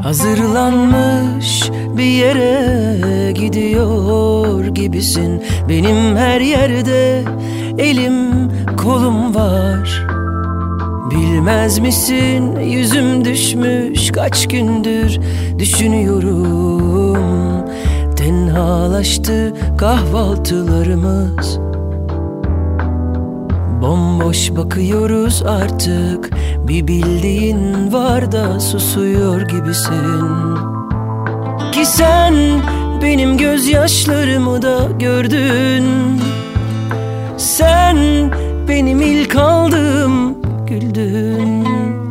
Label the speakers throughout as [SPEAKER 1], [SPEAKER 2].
[SPEAKER 1] Hazırlanmış bir yere gidiyor gibisin. Benim her yerde elim kolum var. Bilmez misin yüzüm düşmüş, kaç gündür düşünüyorum. Tenhalaştı kahvaltılarımız. Bomboş bakıyoruz artık. Bir bildiğin var da susuyor gibisin. Ki sen benim gözyaşlarımı da gördün. Sen benim ilk aldığım güldün.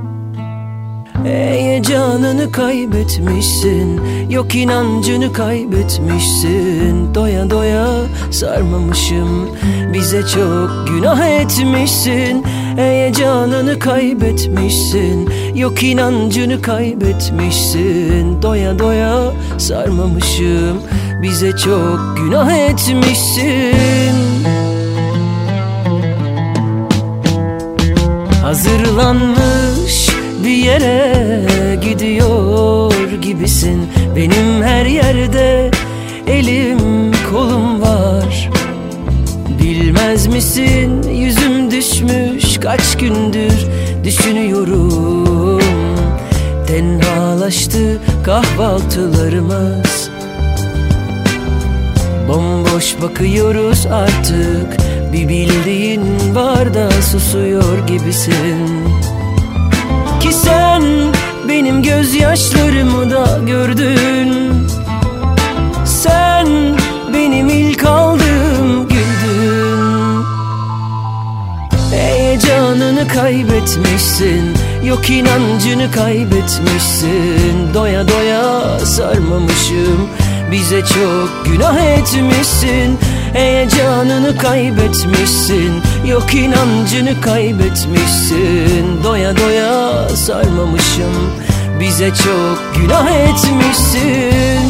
[SPEAKER 1] Heyecanını kaybetmişsin, yok inancını kaybetmişsin. Doya doya sarmamışım, bize çok günah etmişsin. Heyecanını kaybetmişsin, yok inancını kaybetmişsin. Doya doya sarmamışım, bize çok günah etmişsin. Hazırlanmış bir yere gidiyor gibisin. Benim her yerde elim kolum var. Bilmez misin yüzüm düşmüş, kaç gündür düşünüyorum. Tenhalaştı kahvaltılarımız. Bomboş bakıyoruz artık. Bir bildiğin var da susuyor gibisin. Ki sen benim gözyaşlarımı da gördün. Sen benim ilk aldığım güldün. Heyecanını kaybetmişsin, yok inancını kaybetmişsin. Doya doya sarmamışım, bize çok günah etmişsin. Heyecanını kaybetmişsin, yok inancını kaybetmişsin. Doya doya sarmamışım, bize çok günah etmişsin.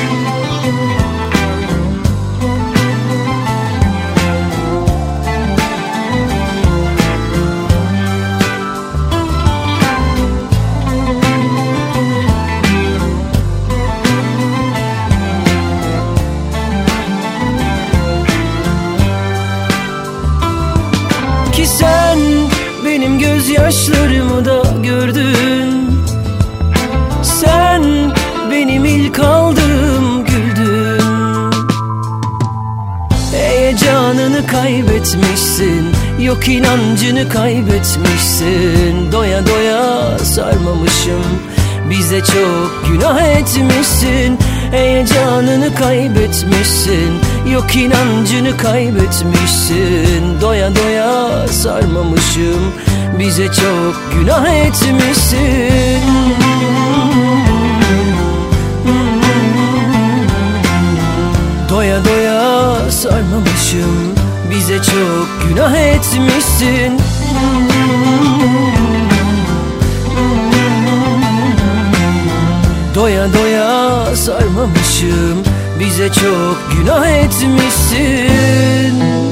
[SPEAKER 1] Ki sen benim gözyaşlarımı da gördün. Sen benim ilk aldığım güldün. Heyecanını kaybetmişsin, yok inancını kaybetmişsin. Doya doya sarmamışım, bize çok günah etmişsin. Heyecanını kaybetmişsin, yok inancını kaybetmişsin. Doya doya sarmamışım, bize çok günah etmişsin. Doya doya sarmamışım, bize çok günah etmişsin. Doya doya sarmamışım, bize çok günah etmişsin.